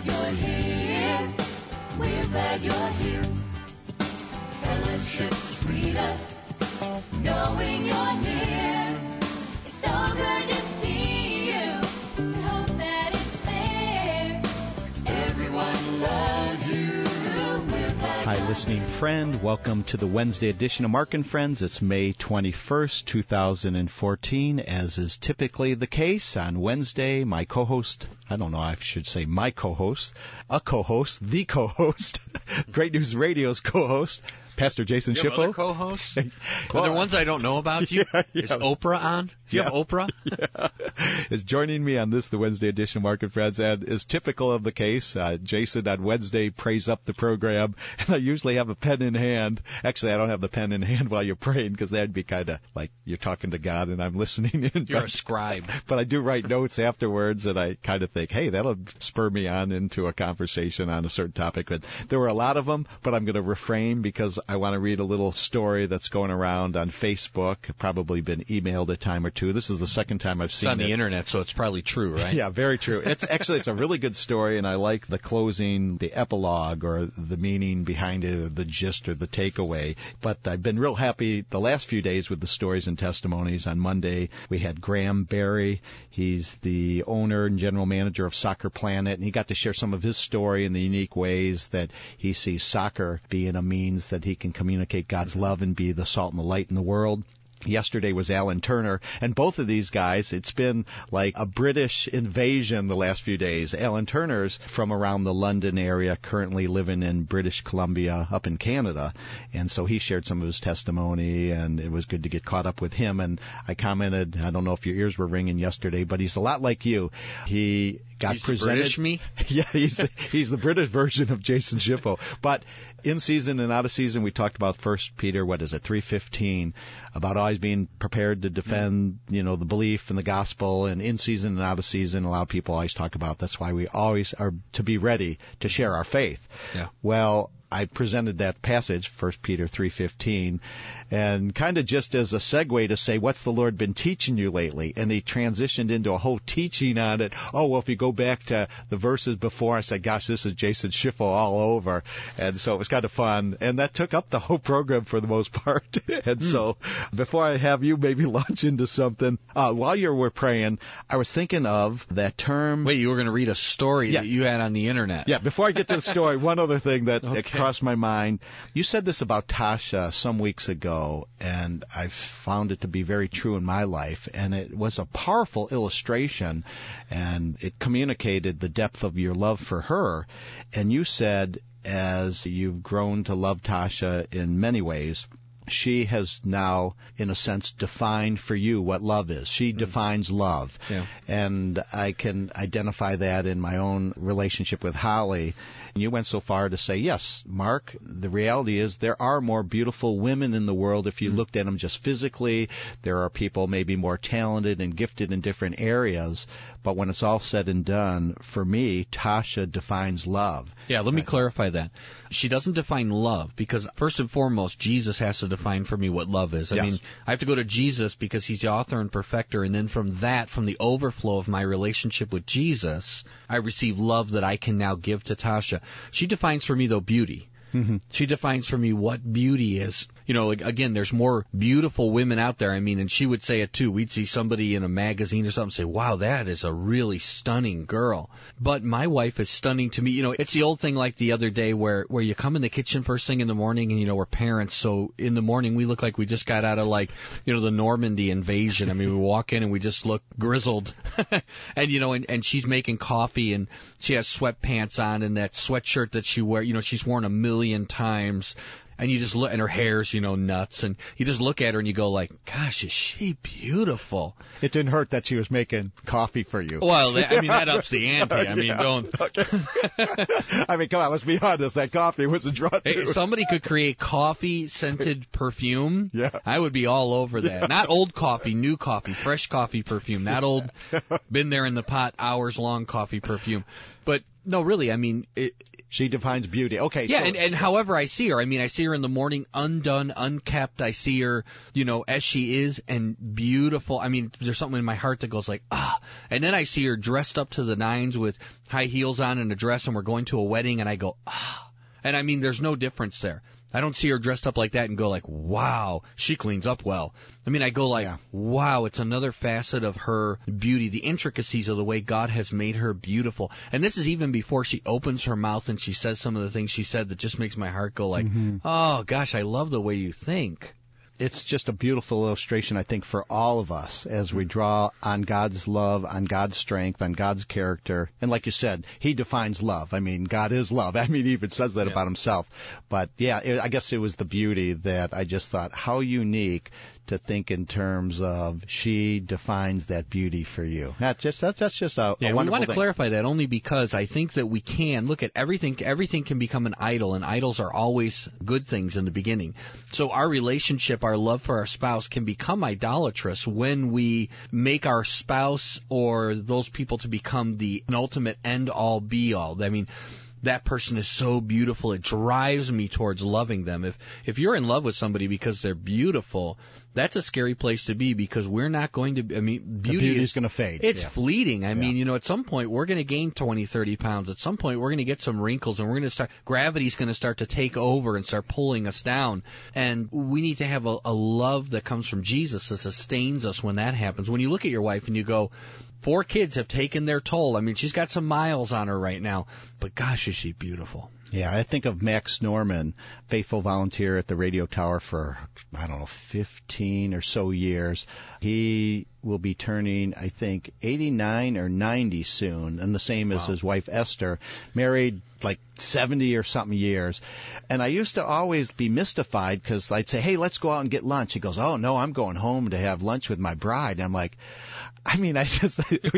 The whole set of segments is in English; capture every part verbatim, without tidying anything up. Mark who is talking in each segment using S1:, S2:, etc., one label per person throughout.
S1: glad you're here. We're glad you're here. Fellowship's freedom, knowing you're near. It's so good to see you. We hope that it's there. Everyone loves you. We're glad
S2: Hi, listening friend. Welcome to the Wednesday edition of Mark and Friends. It's May twenty-first, two thousand fourteen. As is typically the case, on Wednesday, my co-host, I don't know, I should say my co-host, a co-host, the co-host, Great News Radio's co-host, Pastor Jason
S3: You have
S2: Schiffo.
S3: other co-hosts?
S2: Well,
S3: Are there ones I don't know about? You?
S2: Yeah, yeah.
S3: Is Oprah on? You
S2: Yeah.
S3: have Oprah?
S2: Yeah. Is joining me on this, the Wednesday edition of Mark and Friends, and is typical of the case. Uh, Jason on Wednesday prays up the program, and I usually have a pen in hand. Actually, I don't have the pen in hand while you're praying, because that'd be kind of like you're talking to God and I'm listening in.
S3: You're
S2: but,
S3: a scribe.
S2: But I do write notes afterwards, and I kind of think, hey, that'll spur me on into a conversation on a certain topic. But there were a lot of them, but I'm going to refrain because I want to read a little story that's going around on Facebook, probably been emailed a time or two. This is the second time I've
S3: It's
S2: seen
S3: on
S2: it.
S3: the internet, so it's probably true, right?
S2: Yeah, very true. It's actually it's a really good story, and I like the closing, the epilogue, or the meaning behind it, or the gist, or the takeaway. But I've been real happy the last few days with the stories and testimonies. On Monday, we had Graham Barry. He's the owner and general manager of Soccer Planet, and he got to share some of his story in the unique ways that he sees soccer being a means that he can communicate God's love and be the salt and the light in the world. Yesterday was Alan Turner, and both of these guys, it's been like a British invasion the last few days. Alan Turner's from around the London area, currently living in British Columbia up in Canada, and so he shared some of his testimony, and it was good to get caught up with him. And I commented, I don't know if your ears were ringing yesterday, but he's a lot like you. He got
S3: He's the
S2: presented.
S3: British me?
S2: Yeah, he's the, he's the British version of Jason Schiffo. But in season and out of season, we talked about First Peter, what is it, three fifteen, about always being prepared to defend, you know, the belief and the gospel. And in season and out of season, a lot of people always talk about that's why we always are to be ready to share our faith.
S3: Yeah.
S2: Well, I presented that passage, First Peter three fifteen, and kind of just as a segue to say, what's the Lord been teaching you lately? And he transitioned into a whole teaching on it. Oh, well, if you go back to the verses before, I said, gosh, this is Jason Schiffo all over. And so it was kind of fun. And that took up the whole program for the most part. and mm. so before I have you maybe launch into something, uh, while you were praying, I was thinking of that term.
S3: Wait, you were going to read a story
S2: Yeah.
S3: that you had on the internet.
S2: Yeah, before I get to the story, one other thing that
S3: Okay.
S2: it crossed my mind. You said this about Tasha some weeks ago, and I've found it to be very true in my life, and it was a powerful illustration, and it communicated the depth of your love for her. And you said, as you've grown to love Tasha in many ways, she has now, in a sense, defined for you what love is. She mm. defines love.
S3: Yeah.
S2: And I can identify that in my own relationship with Holly. And you went so far to say, yes, Mark, the reality is there are more beautiful women in the world if you mm. looked at them just physically. There are people maybe more talented and gifted in different areas. But when it's all said and done, for me, Tasha defines love.
S3: Yeah, let me clarify that. She doesn't define love because, first and foremost, Jesus has to define for me what love is. I
S2: Yes.
S3: mean, I have to go to Jesus because he's the author and perfecter, and then from that, from the overflow of my relationship with Jesus, I receive love that I can now give to Tasha. She defines for me, though, beauty. Mm-hmm. She defines for me what beauty is. You know, like, again, there's more beautiful women out there. I mean, and she would say it too. We'd see somebody in a magazine or something say, wow, that is a really stunning girl. But my wife is stunning to me. You know, it's the old thing like the other day where, where you come in the kitchen first thing in the morning and, you know, we're parents. So in the morning we look like we just got out of like, you know, the Normandy invasion. I mean, we walk in and we just look grizzled. and, you know, and, and she's making coffee and she has sweatpants on and that sweatshirt that she wears, you know, she's worn a million times. And you just look, and her hair's, you know, nuts, and you just look at her and you go like, gosh, is she beautiful?
S2: It didn't hurt that she was making coffee for you.
S3: Well, that, I mean, that ups the ante. I mean,
S2: yeah.
S3: don't.
S2: Okay. I mean, come on, let's be honest. That coffee was a draw to.
S3: Hey, if somebody could create coffee-scented perfume,
S2: yeah.
S3: I would be all over that.
S2: Yeah.
S3: Not old coffee, new coffee, fresh coffee perfume, not old, been there in the pot, hours-long coffee perfume. But No, really, I mean... It,
S2: She defines beauty. Okay.
S3: Yeah,
S2: so,
S3: and, and however I see her, I mean, I see her in the morning undone, unkept. I see her, you know, as she is and beautiful. I mean, there's something in my heart that goes like, ah. And then I see her dressed up to the nines with high heels on and a dress, and we're going to a wedding, and I go, ah. And I mean, there's no difference there. I don't see her dressed up like that and go like, wow, she cleans up well. I mean, I go like,
S2: yeah.
S3: wow, it's another facet of her beauty, the intricacies of the way God has made her beautiful. And this is even before she opens her mouth and she says some of the things she said that just makes my heart go like, mm-hmm. oh, gosh, I love the way you think.
S2: It's just a beautiful illustration, I think, for all of us as we draw on God's love, on God's strength, on God's character. And like you said, he defines love. I mean, God is love. I mean, he even says that yeah. about himself. But, yeah, it, I guess it was the beauty that I just thought, how unique to think in terms of she defines that beauty for you. That's just that's, that's just a,
S3: yeah,
S2: a wonderful
S3: we want to
S2: thing.
S3: clarify that only because I think that we can look at everything. Everything can become an idol, and idols are always good things in the beginning. So our relationship, our love for our spouse, can become idolatrous when we make our spouse or those people to become the ultimate end-all, be-all. I mean, that person is so beautiful, it drives me towards loving them. If if you're in love with somebody because they're beautiful, that's a scary place to be, because we're not going to, I mean, beauty
S2: is
S3: is
S2: going to fade.
S3: It's
S2: yeah.
S3: fleeting. I
S2: yeah.
S3: mean, you know, at some point we're going to gain twenty, thirty pounds. At some point we're going to get some wrinkles, and we're going to start, gravity's going to start to take over and start pulling us down. And we need to have a, a love that comes from Jesus that sustains us when that happens. When you look at your wife and you go, four kids have taken their toll. I mean, she's got some miles on her right now, but gosh, is she beautiful.
S2: Yeah, I think of Max Norman, faithful volunteer at the radio tower for, I don't know, fifteen or so years. He will be turning, I think, eighty-nine or ninety soon, and the same wow. as his wife Esther, married like seventy or something years. And I used to always be mystified because I'd say, hey, let's go out and get lunch. He goes, oh, no, I'm going home to have lunch with my bride. And I'm like, I mean, I just,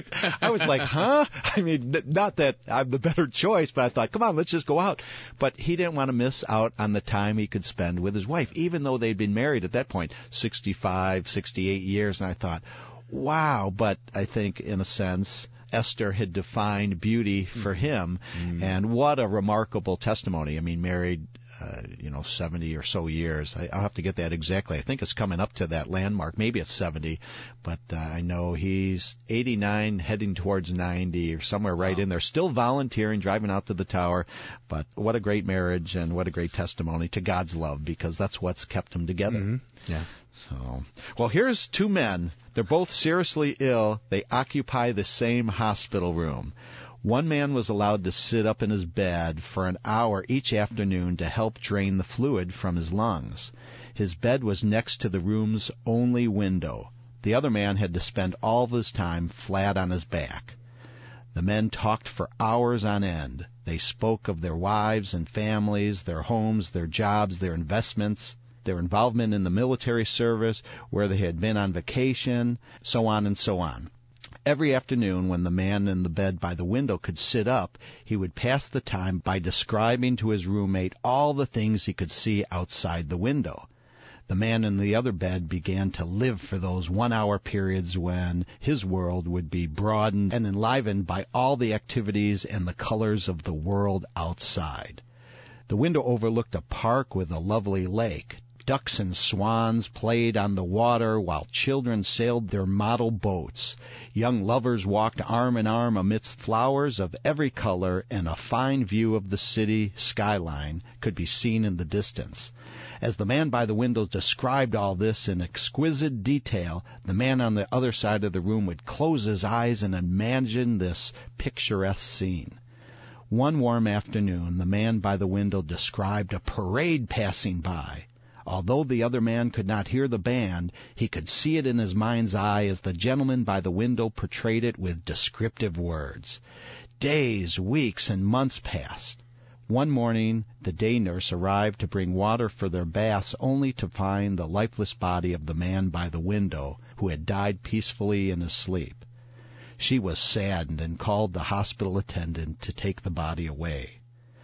S2: I was like, huh? I mean, not that I'm the better choice, but I thought, come on, let's just go out. But he didn't want to miss out on the time he could spend with his wife, even though they'd been married at that point sixty-five, sixty-eight years. And I thought, wow. But I think, in a sense, Esther had defined beauty for him. Mm. And what a remarkable testimony. I mean, married, uh, you know, seventy or so years. I, I'll have to get that exactly. I think it's coming up to that landmark. Maybe it's seventy. But uh, I know he's eighty-nine, heading towards ninety or somewhere right wow. in there. Still volunteering, driving out to the tower. But what a great marriage and what a great testimony to God's love, because that's what's kept them together.
S3: Mm-hmm. Yeah.
S2: So, well, here's two men. They're both seriously ill. They occupy the same hospital room. One man was allowed to sit up in his bed for an hour each afternoon to help drain the fluid from his lungs. His bed was next to the room's only window. The other man had to spend all of his time flat on his back. The men talked for hours on end. They spoke of their wives and families, their homes, their jobs, their investments, their involvement in the military service, where they had been on vacation, so on and so on. Every afternoon, when the man in the bed by the window could sit up, he would pass the time by describing to his roommate all the things he could see outside the window. The man in the other bed began to live for those one-hour periods when his world would be broadened and enlivened by all the activities and the colors of the world outside. The window overlooked a park with a lovely lake. Ducks and swans played on the water while children sailed their model boats. Young lovers walked arm in arm amidst flowers of every color, and a fine view of the city skyline could be seen in the distance. As the man by the window described all this in exquisite detail, the man on the other side of the room would close his eyes and imagine this picturesque scene. One warm afternoon, the man by the window described a parade passing by. Although the other man could not hear the band, he could see it in his mind's eye as the gentleman by the window portrayed it with descriptive words. Days, weeks, and months passed. One morning, the day nurse arrived to bring water for their baths, only to find the lifeless body of the man by the window, who had died peacefully in his sleep. She was saddened and called the hospital attendant to take the body away.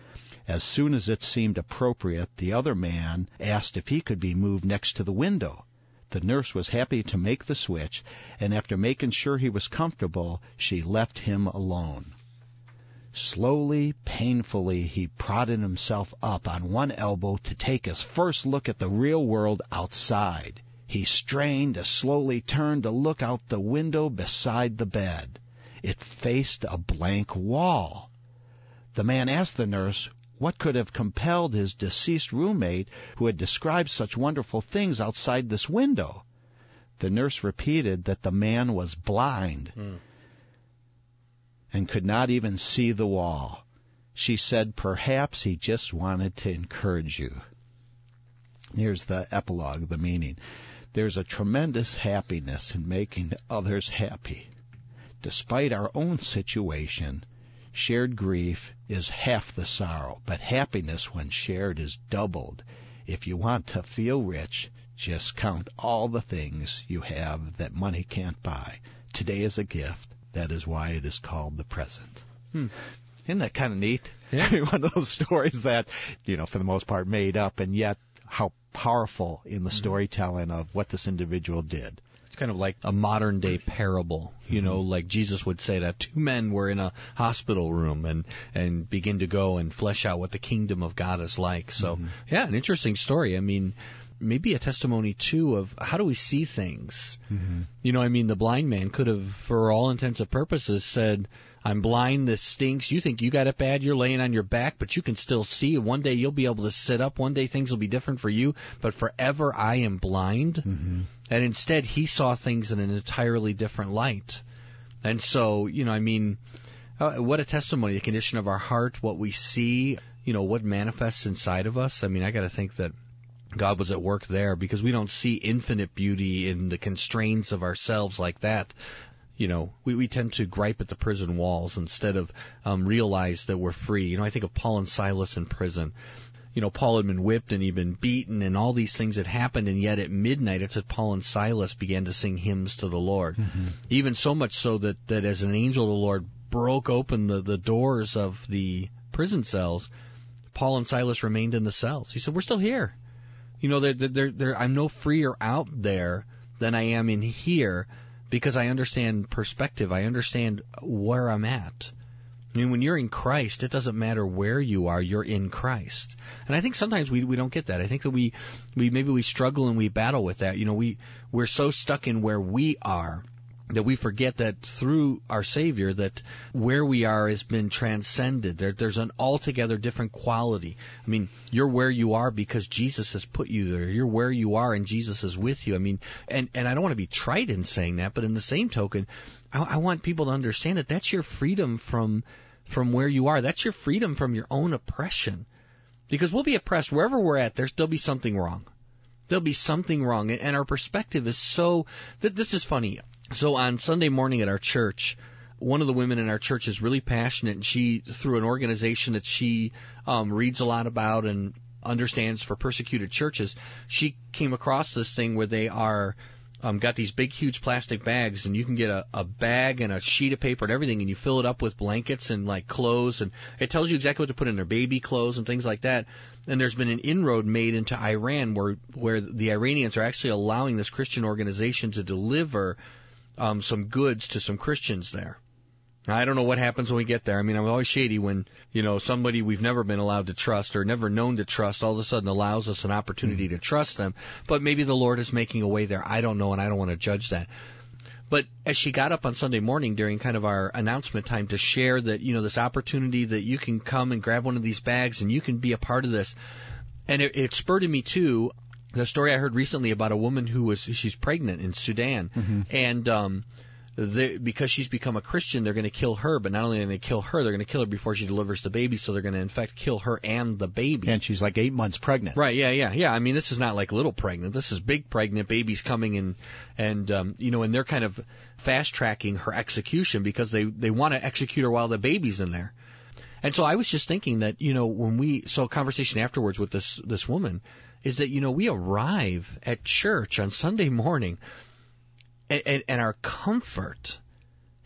S2: As soon as it seemed appropriate, the other man asked if he could be moved next to the window. The nurse was happy to make the switch, and after making sure he was comfortable, she left him alone. Slowly, painfully, he prodded himself up on one elbow to take his first look at the real world outside. He strained to slowly turn to look out the window beside the bed. It faced a blank wall. The man asked the nurse what could have compelled his deceased roommate, who had described such wonderful things, outside this window. The nurse repeated that the man was blind. Mm. and could not even see the wall. She said, perhaps he just wanted to encourage you. Here's the epilogue, the meaning. There's a tremendous happiness in making others happy. Despite our own situation, shared grief is half the sorrow, but happiness when shared is doubled. If you want to feel rich, just count all the things you have that money can't buy. Today is a gift. That is why it is called the present. Hmm. Isn't that kind of neat? Yeah. One of those stories that, you know, for the most part made up, and yet how powerful in the storytelling of what this individual did.
S3: It's kind of like a modern-day parable, you know, like Jesus would say that two men were in a hospital room and, and begin to go and flesh out what the kingdom of God is like. So, mm-hmm. yeah, an interesting story. I mean, maybe a testimony, too, of how do we see things? Mm-hmm. You know, I mean, the blind man could have, for all intents and purposes, said, I'm blind, this stinks, you think you got it bad, you're laying on your back, but you can still see. One day you'll be able to sit up, one day things will be different for you, but forever I am blind. Mm-hmm. And instead he saw things in an entirely different light. And so, you know, I mean, uh, what a testimony, the condition of our heart, what we see, you know, what manifests inside of us. I mean, I got to think that God was at work there, because we don't see infinite beauty in the constraints of ourselves like that. You know, we, we tend to gripe at the prison walls instead of um, realize that we're free. You know, I think of Paul and Silas in prison. You know, Paul had been whipped and he'd been beaten and all these things had happened, and yet at midnight it said Paul and Silas began to sing hymns to the Lord. Mm-hmm. Even so much so that, that as an angel of the Lord broke open the, the doors of the prison cells, Paul and Silas remained in the cells. He said, we're still here. You know, they're, they're, they're, I'm no freer out there than I am in here, because I understand perspective. I understand where I'm at. I mean, when you're in Christ, it doesn't matter where you are, you're in Christ. And I think sometimes we we don't get that. I think that we, we maybe we struggle and we battle with that. You know, we, we're so stuck in where we are that we forget that through our Savior, that where we are has been transcended. There, there's an altogether different quality. I mean, you're where you are because Jesus has put you there. You're where you are and Jesus is with you. I mean, and, and I don't want to be trite in saying that, but in the same token, I, I want people to understand that that's your freedom from from where you are. That's your freedom from your own oppression. Because we'll be oppressed wherever we're at. There's, there'll be something wrong. There'll be something wrong. And, and our perspective is so... Th- this is funny. So on Sunday morning at our church, one of the women in our church is really passionate, and she, through an organization that she um, reads a lot about and understands for persecuted churches, she came across this thing where they are um, got these big, huge plastic bags, and you can get a, a bag and a sheet of paper and everything, and you fill it up with blankets and like clothes, and it tells you exactly what to put in their baby clothes and things like that. And there's been an inroad made into Iran where where the Iranians are actually allowing this Christian organization to deliver Um, some goods to some Christians there. Now, I don't know what happens when we get there. I mean, I'm always shady when, you know, somebody we've never been allowed to trust or never known to trust all of a sudden allows us an opportunity mm-hmm. to trust them. But maybe the Lord is making a way there. I don't know, and I don't want to judge that. But as she got up on Sunday morning during kind of our announcement time to share that, you know, this opportunity that you can come and grab one of these bags and you can be a part of this, and it, it spurred me too. The story I heard recently about a woman who was, she's pregnant in Sudan, mm-hmm. and um, they, because she's become a Christian, they're going to kill her, but not only are they going to kill her, they're going to kill her before she delivers the baby, so they're going to, in fact, kill her and the baby.
S2: And she's like eight months pregnant.
S3: Right, yeah, yeah, yeah. I mean, this is not like little pregnant. This is big pregnant, baby's coming, and, and um, you know, and they're kind of fast-tracking her execution because they, they want to execute her while the baby's in there. And so I was just thinking that, you know, when we, so a conversation afterwards with this this woman, is that, you know, we arrive at church on Sunday morning, and, and, and our comfort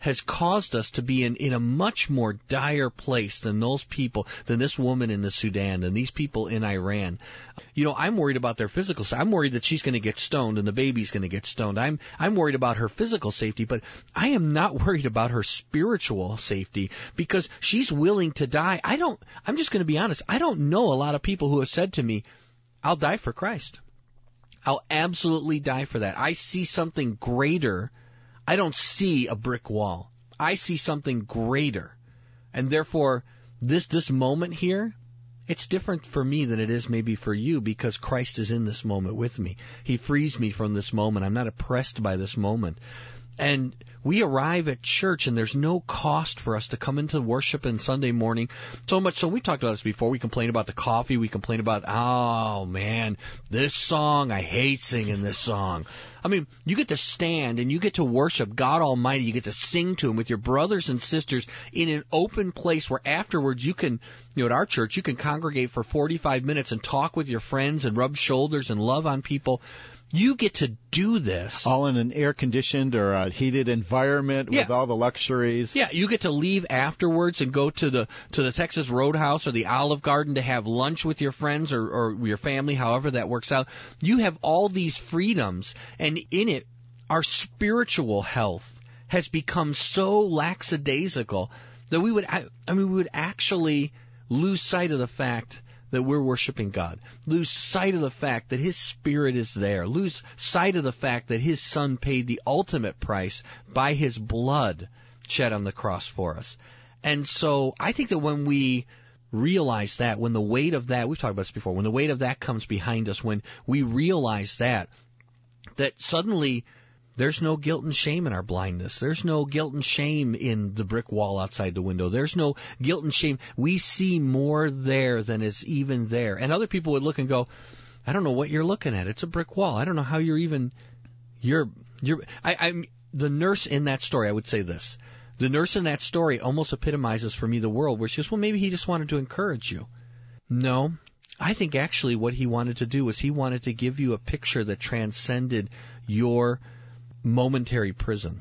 S3: has caused us to be in, in a much more dire place than those people, than this woman in the Sudan, than these people in Iran. You know, I'm worried about their physical safety. I'm worried that she's going to get stoned and the baby's going to get stoned. I'm I'm worried about her physical safety, but I am not worried about her spiritual safety because she's willing to die. I don't, I'm just going to be honest, I don't know a lot of people who have said to me, I'll die for Christ. I'll absolutely die for that. I see something greater. I don't see a brick wall. I see something greater. And therefore, this this moment here, it's different for me than it is maybe for you because Christ is in this moment with me. He frees me from this moment. I'm not oppressed by this moment. And we arrive at church, and there's no cost for us to come into worship on Sunday morning. So much so, we talked about this before. We complain about the coffee. We complain about, oh, man, this song, I hate singing this song. I mean, you get to stand, and you get to worship God Almighty. You get to sing to Him with your brothers and sisters in an open place where afterwards you can, you know, at our church, you can congregate for forty-five minutes and talk with your friends and rub shoulders and love on people. You get to do this.
S2: All in an air-conditioned or a heated environment
S3: Yeah.
S2: with all the luxuries.
S3: Yeah, you get to leave afterwards and go to the to the Texas Roadhouse or the Olive Garden to have lunch with your friends or, or your family, however that works out. You have all these freedoms, and in it, our spiritual health has become so lackadaisical that we would, I mean, we would actually lose sight of the fact that we're worshiping God, lose sight of the fact that His Spirit is there, lose sight of the fact that His Son paid the ultimate price by His blood shed on the cross for us. And so I think that when we realize that, when the weight of that, we've talked about this before, when the weight of that comes behind us, when we realize that, that suddenly there's no guilt and shame in our blindness. There's no guilt and shame in the brick wall outside the window. There's no guilt and shame. We see more there than is even there. And other people would look and go, I don't know what you're looking at. It's a brick wall. I don't know how you're even, you're, you're, I, I'm, the nurse in that story, I would say this. The nurse in that story almost epitomizes for me the world where she says, well, maybe he just wanted to encourage you. No. I think actually what he wanted to do was he wanted to give you a picture that transcended your momentary prison.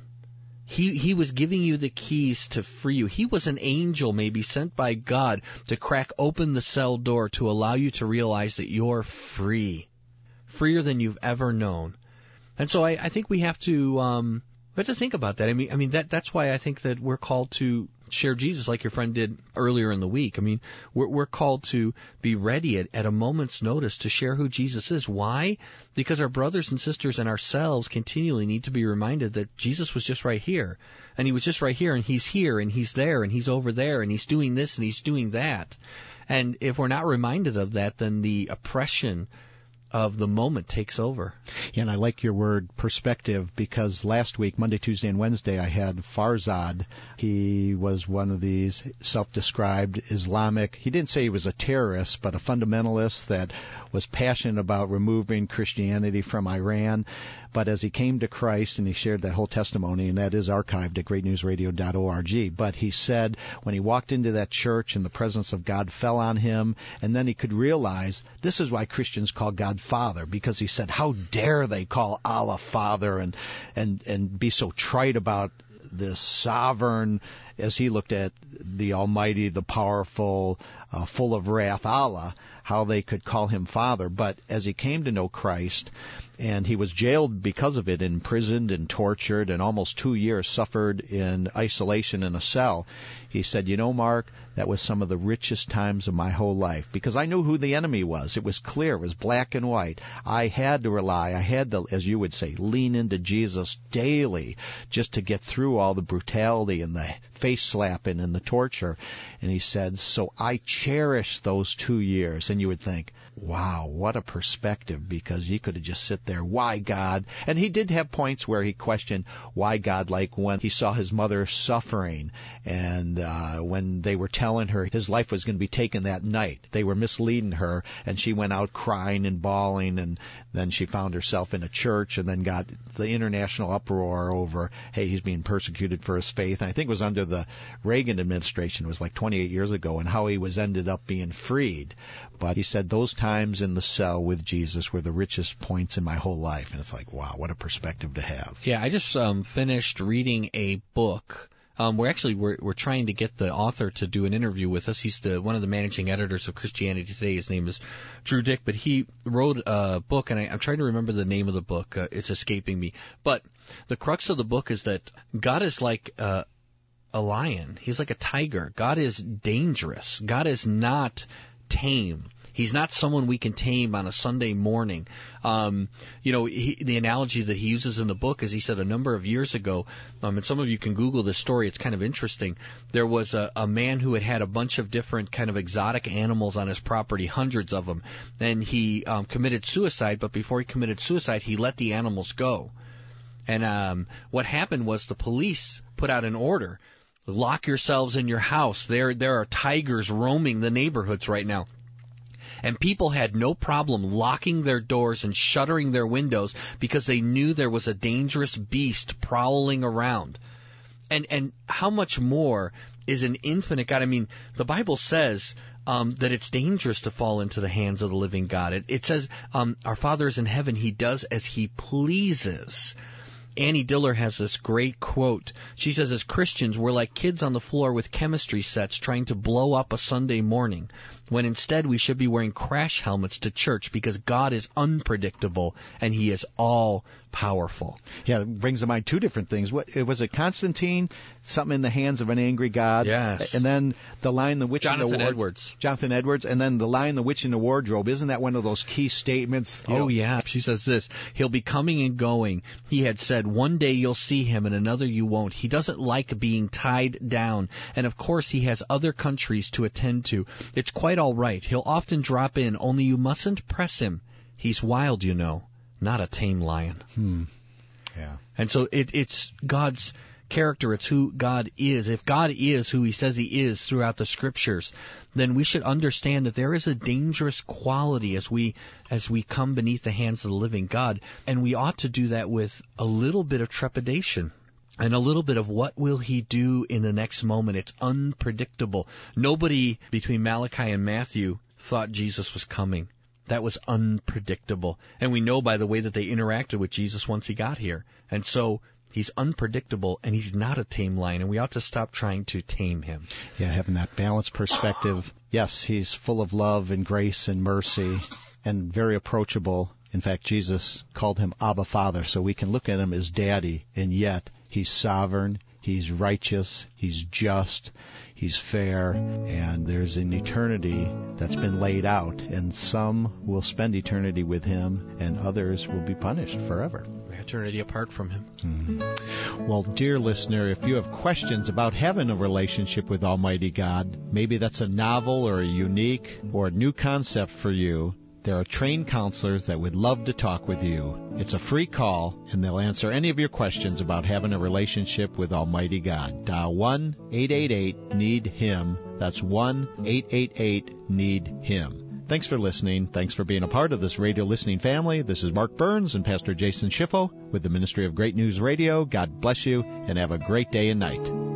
S3: He he was giving you the keys to free you. He was an angel maybe sent by God to crack open the cell door to allow you to realize that you're free, freer than you've ever known. And so I, I think we have to um, we have to think about that. I mean, I mean that that's why I think that we're called to share Jesus like your friend did earlier in the week. I mean, we're, we're called to be ready at, at a moment's notice to share who Jesus is. Why? Because our brothers and sisters and ourselves continually need to be reminded that Jesus was just right here. And He was just right here, and He's here, and He's there, and He's over there, and He's doing this, and He's doing that. And if we're not reminded of that, then the oppression of the moment takes over.
S2: Yeah, and I like your word perspective because last week, Monday, Tuesday, and Wednesday, I had Farzad. He was one of these self-described Islamic, he didn't say he was a terrorist, but a fundamentalist that was passionate about removing Christianity from Iran. But as he came to Christ, and he shared that whole testimony, and that is archived at great news radio dot org, but he said when he walked into that church and the presence of God fell on him, and then he could realize this is why Christians call God Father, because he said, how dare they call Allah Father and and and be so trite about this sovereign, as he looked at the Almighty, the powerful, uh, full of wrath Allah, how they could call Him Father. But as he came to know Christ, and he was jailed because of it, imprisoned and tortured, and almost two years suffered in isolation in a cell, he said, you know, Mark, that was some of the richest times of my whole life, because I knew who the enemy was. It was clear. It was black and white. I had to rely, I had to, as you would say, lean into Jesus daily just to get through all the brutality and the face slapping and the torture. And he said, so I cherish those two years. And you would think, wow, what a perspective, because he could have just sit there, why God? And he did have points where he questioned why God, like when he saw his mother suffering, and uh, when they were telling her his life was going to be taken that night. They were misleading her, and she went out crying and bawling, and then she found herself in a church, and then got the international uproar over, hey, he's being persecuted for his faith. And I think it was under the Reagan administration, it was like twenty-eight years ago, and how he was ended up being freed. But he said those times in the cell with Jesus were the richest points in my whole life. And it's like, wow, what a perspective to have.
S3: Yeah, I just um, finished reading a book Um, we're actually we're we're trying to get the author to do an interview with us. He's the one of the managing editors of Christianity Today. His name is Drew Dick, but he wrote a book, and I, I'm trying to remember the name of the book. Uh, it's escaping me. But the crux of the book is that God is like uh, a lion. He's like a tiger. God is dangerous. God is not tame. He's not someone we can tame on a Sunday morning. Um, you know, he, the analogy that he uses in the book is he said a number of years ago, um, and some of you can Google this story, it's kind of interesting. There was a, a man who had had a bunch of different kind of exotic animals on his property, hundreds of them, and he um, committed suicide, but before he committed suicide, he let the animals go. And um, what happened was the police put out an order, lock yourselves in your house. There, there are tigers roaming the neighborhoods right now. And people had no problem locking their doors and shuttering their windows because they knew there was a dangerous beast prowling around. And and how much more is an infinite God? I mean, the Bible says um, that it's dangerous to fall into the hands of the living God. It, it says, um, our Father is in heaven. He does as He pleases. Annie Diller has this great quote. She says, as Christians, we're like kids on the floor with chemistry sets trying to blow up a Sunday morning, when instead we should be wearing crash helmets to church because God is unpredictable and He is all-powerful.
S2: Yeah, it brings to mind two different things. What was it, Constantine? Something in the hands of an angry God.
S3: Yes.
S2: And then the Lion, the Witch,
S3: Jonathan
S2: and the Ward-
S3: Edwards.
S2: Jonathan Edwards. And then the Lion, the Witch, and the Wardrobe. Isn't that one of those key statements? You
S3: Oh,
S2: know?
S3: yeah. She says this, he'll be coming and going. He had said, one day you'll see him and another you won't. He doesn't like being tied down. And, of course, he has other countries to attend to. It's quite all right. He'll often drop in, only you mustn't press him. He's wild, you know, not a tame lion.
S2: Hmm. Yeah.
S3: And so it, it's God's character. It's who God is. If God is who He says He is throughout the Scriptures, then we should understand that there is a dangerous quality as we as we come beneath the hands of the living God, and we ought to do that with a little bit of trepidation. And a little bit of what will He do in the next moment. It's unpredictable. Nobody between Malachi and Matthew thought Jesus was coming. That was unpredictable. And we know by the way that they interacted with Jesus once He got here. And so He's unpredictable, and He's not a tame lion, and we ought to stop trying to tame Him.
S2: Yeah, having that balanced perspective. Yes, He's full of love and grace and mercy and very approachable. In fact, Jesus called Him Abba Father, so we can look at Him as Daddy, and yet He's sovereign, He's righteous, He's just, He's fair, and there's an eternity that's been laid out, and some will spend eternity with Him, and others will be punished forever.
S3: Eternity apart from Him.
S2: Mm-hmm. Well, dear listener, if you have questions about having a relationship with Almighty God, maybe that's a novel or a unique or a new concept for you, there are trained counselors that would love to talk with you. It's a free call, and they'll answer any of your questions about having a relationship with Almighty God. Dial one eight eight eight need him. That's one eight eight eight need him. Thanks for listening. Thanks for being a part of this radio listening family. This is Mark Burns and Pastor Jason Schiffo with the Ministry of Great News Radio. God bless you, and have a great day and night.